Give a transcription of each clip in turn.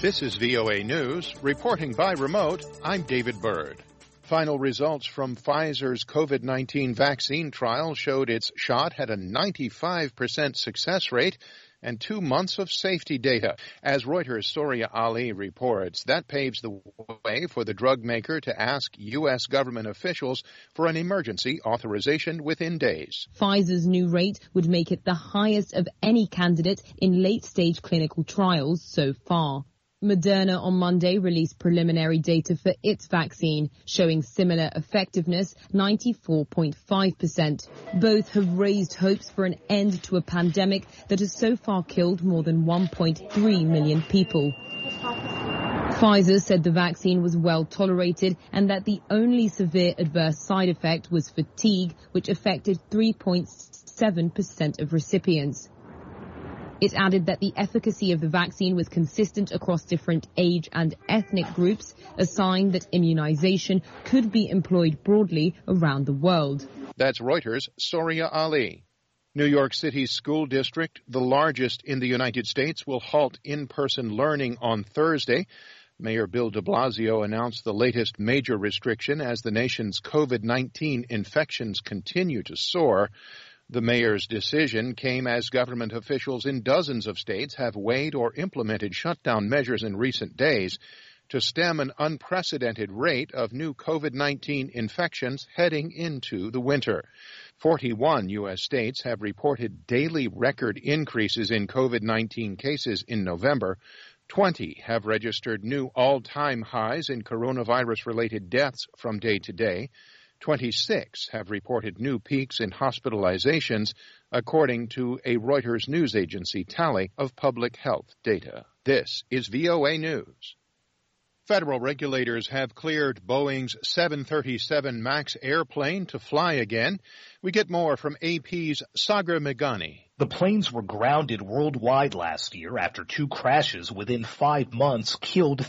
This is VOA News. Reporting by remote, I'm David Byrd. Final results from Pfizer's COVID-19 vaccine trial showed its shot had a 95% success rate and 2 months of safety data. As Reuters' Soria Ali reports, that paves the way for the drug maker to ask U.S. government officials for an emergency authorization within days. Pfizer's new rate would make it the highest of any candidate in late-stage clinical trials so far. Moderna on Monday released preliminary data for its vaccine, showing similar effectiveness, 94.5%. Both have raised hopes for an end to a pandemic that has so far killed more than 1.3 million people. Pfizer said the vaccine was well tolerated and that the only severe adverse side effect was fatigue, which affected 3.7% of recipients. It added that the efficacy of the vaccine was consistent across different age and ethnic groups, a sign that immunization could be employed broadly around the world. That's Reuters' Soria Ali. New York City's school district, the largest in the United States, will halt in-person learning on Thursday. Mayor Bill de Blasio announced the latest major restriction as the nation's COVID-19 infections continue to soar. The mayor's decision came as government officials in dozens of states have weighed or implemented shutdown measures in recent days to stem an unprecedented rate of new COVID-19 infections heading into the winter. 41 U.S. states have reported daily record increases in COVID-19 cases in November. 20 have registered new all-time highs in coronavirus-related deaths from day to day. 26 have reported new peaks in hospitalizations, according to a Reuters news agency tally of public health data. This is VOA News. Federal regulators have cleared Boeing's 737 MAX airplane to fly again. We get more from AP's Sagar Meghani. The planes were grounded worldwide last year after 2 crashes within 5 months killed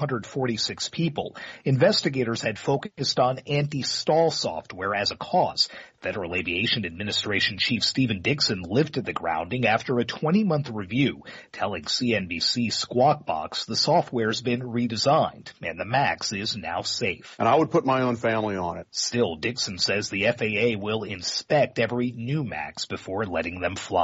346 people. Investigators had focused on anti-stall software as a cause. Federal Aviation Administration Chief Stephen Dixon lifted the grounding after a 20-month review, telling CNBC Squawk Box the software's been redesigned and the MAX is now safe. And I would put my own family on it. Still, Dixon says the FAA will inspect every new MAX before letting them fly.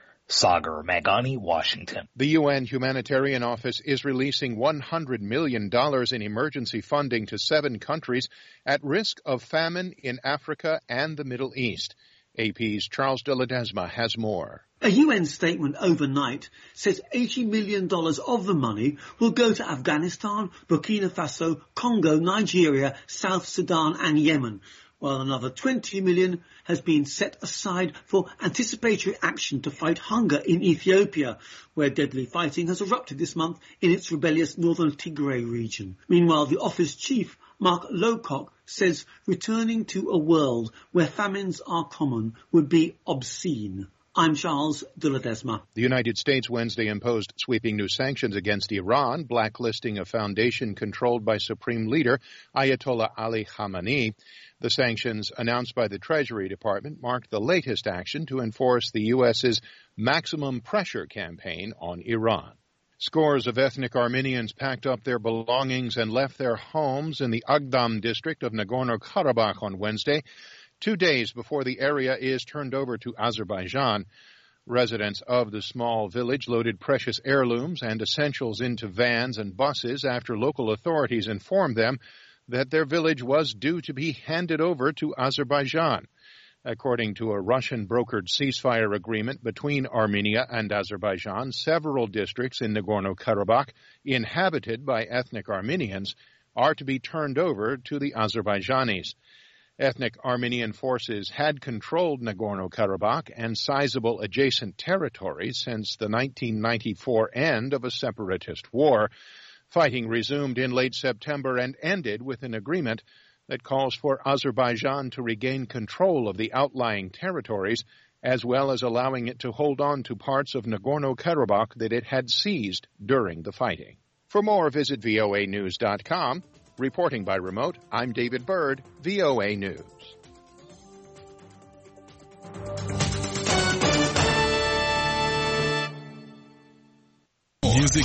Sagar Meghani, Washington. The UN Humanitarian Office is releasing $100 million in emergency funding to 7 countries at risk of famine in Africa and the Middle East. AP's Charles de Ledesma has more. A UN statement overnight says $80 million of the money will go to Afghanistan, Burkina Faso, Congo, Nigeria, South Sudan and Yemen, while another $20 million has been set aside for anticipatory action to fight hunger in Ethiopia, where deadly fighting has erupted this month in its rebellious northern Tigray region. Meanwhile, the office chief, Mark Lowcock, says returning to a world where famines are common would be obscene. I'm Charles de Ledesma. The United States Wednesday imposed sweeping new sanctions against Iran, blacklisting a foundation controlled by Supreme Leader Ayatollah Ali Khamenei. The sanctions announced by the Treasury Department marked the latest action to enforce the U.S.'s maximum pressure campaign on Iran. Scores of ethnic Armenians packed up their belongings and left their homes in the Agdam district of Nagorno-Karabakh on Wednesday, 2 days before the area is turned over to Azerbaijan. Residents of the small village loaded precious heirlooms and essentials into vans and buses after local authorities informed them that their village was due to be handed over to Azerbaijan. According to a Russian-brokered ceasefire agreement between Armenia and Azerbaijan, several districts in Nagorno-Karabakh inhabited by ethnic Armenians are to be turned over to the Azerbaijanis. Ethnic Armenian forces had controlled Nagorno-Karabakh and sizable adjacent territories since the 1994 end of a separatist war. Fighting resumed in late September and ended with an agreement that calls for Azerbaijan to regain control of the outlying territories, as well as allowing it to hold on to parts of Nagorno-Karabakh that it had seized during the fighting. For more, visit voanews.com. Reporting by remote, I'm David Byrd, VOA News.